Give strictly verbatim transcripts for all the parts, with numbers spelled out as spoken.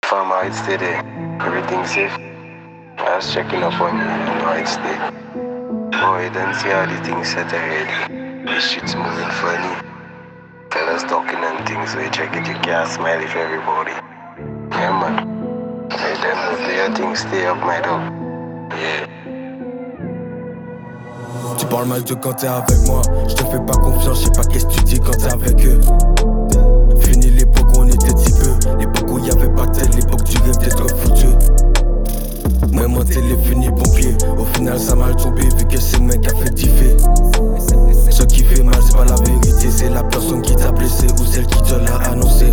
Fam, how it stay there? Everything safe? I was checking up on you, you know how it stay. Boy, don't see how the things set already. This shit's moving funny. Fellas talking and things, so you check it, you can't smile if everybody. Yeah, man. Hey, then do your thing, stay up, my dog. Yeah. Tu parles mal de quand t'es avec moi. Je te fais pas confiance, je sais pas qu'est-ce que tu dis quand t'es avec eux. Fini l'époque où on était petit peu. L'époque où y'avait pas de tête, l'époque du rêve d'être foutu. Moi mon téléphone est pompier. Au final ça m'a tombé vu que c'est le mec qui a fait differ. Ce qui fait mal c'est pas la vérité, c'est la personne qui t'a blessé ou celle qui te l'a annoncé.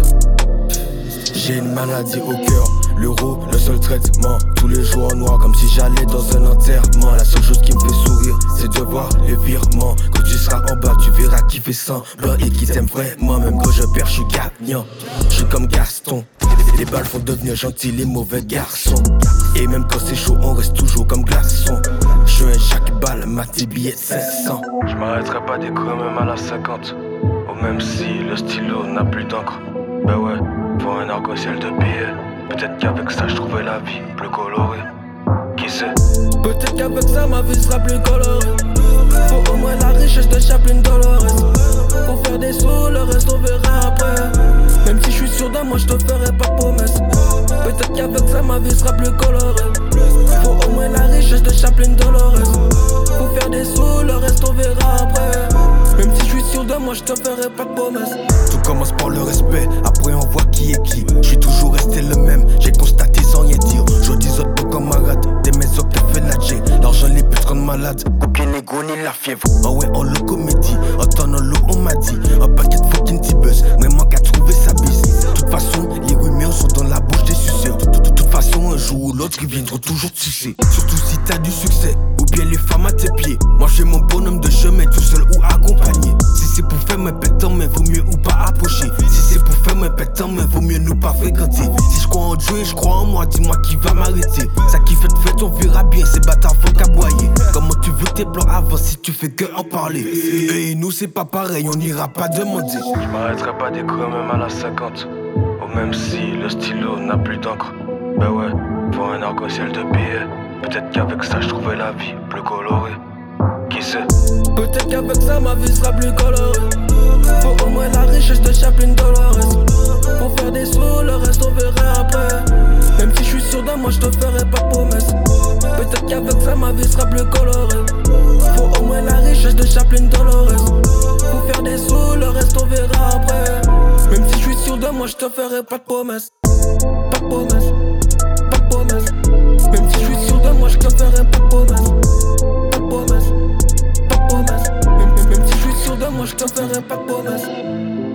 J'ai une maladie au cœur, l'euro, le seul traitement. Tous les jours en noir comme si j'allais dans un enterrement. La seule chose qui me fait sourire c'est de voir les virements. Quand tu seras en bas tu verras qui fait semblant et qui t'aime vraiment. Même quand je perds je suis gagnant, je suis comme Gaston. Les balles font devenir gentils les mauvais garçons. Et même quand c'est chaud on reste toujours comme glaçon. Je suis un chaque balle, ma tes billets de cinq cents. Je m'arrêterai pas d'écrire même à la cinquante. Ou même si le stylo n'a plus d'encre. Ben ouais, pour un arc-en-ciel de billets. Peut-être qu'avec ça je trouvais la vie plus colorée. Qui sait? Peut-être qu'avec ça ma vie sera plus colorée. Faut au moins la richesse de Chaplin Dolores. Faut faire des sous, le reste on verra après. Même si je suis sûr de moi je te ferai pas de promesse. Peut-être qu'avec ça ma vie sera plus colorée. Faut au moins la richesse de Chaplin Dolores. Faut faire des sous, le reste on verra après. Même si je suis sûr de moi je te ferai pas de promesse. Tout commence par le respect, après on voit qui est qui. Je suis toujours resté le même, j'ai constaté sans rien dire. Je dis autres beaux camarades, des maisons qui fait la J. L'argent les putes comme malade, aucun égo ni la fièvre. Ah ouais on le comédie, en temps dans l'eau on m'a dit. Un paquet de fucking tibus, mais manque à trouver sa bise. De toute façon, les rumeurs sont dans la bouche des suceurs. De toute façon, un jour ou l'autre, ils viendront toujours te sucer. Surtout si t'as du succès, ou bien les femmes à tes pieds. Moi j'ai mon bonhomme de chemin, tout seul ou accompagné. Si c'est pour faire mes pétants, mais vaut mieux ou pas approcher. Si c'est pour faire mes pétants, mais vaut mieux nous pas fréquenter. Si je crois en Dieu et je crois en moi, dis-moi qui va m'arrêter. Ça qui fait de fête, on verra bien, ces bâtards faut qu'aboyer. Comment tu veux tes plans avant si tu fais que en parler? Et nous c'est pas pareil, on n'ira pas demander. Je m'arrêterai pas d'écrire même à la cinquante. Ou même si le stylo n'a plus d'encre. Ben ouais, pour un arc-en-ciel de billets. Peut-être qu'avec ça je trouvais la vie plus colorée. Qui sait? Peut-être qu'avec ça ma vie sera plus colorée. Faut au moins la richesse de Chaplin Dolores. Faut faire des sous, le reste on verra après. Même si je suis sûr de moi je te ferai pas de promesse. Peut-être qu'avec ça ma vie sera plus colorée. Faut au moins la richesse de Chaplin Dolores. Faut faire des sous, le reste on verra après. Même si je suis sûr de moi je te ferai pas de promesse. Pas de promesse, pas de promesse. Même si je suis sûr de moi je te ferai pas de promesse. Pas de promesse, pas de promesse. Même, même si je suis sûr de moi je te ferai pas de promesse.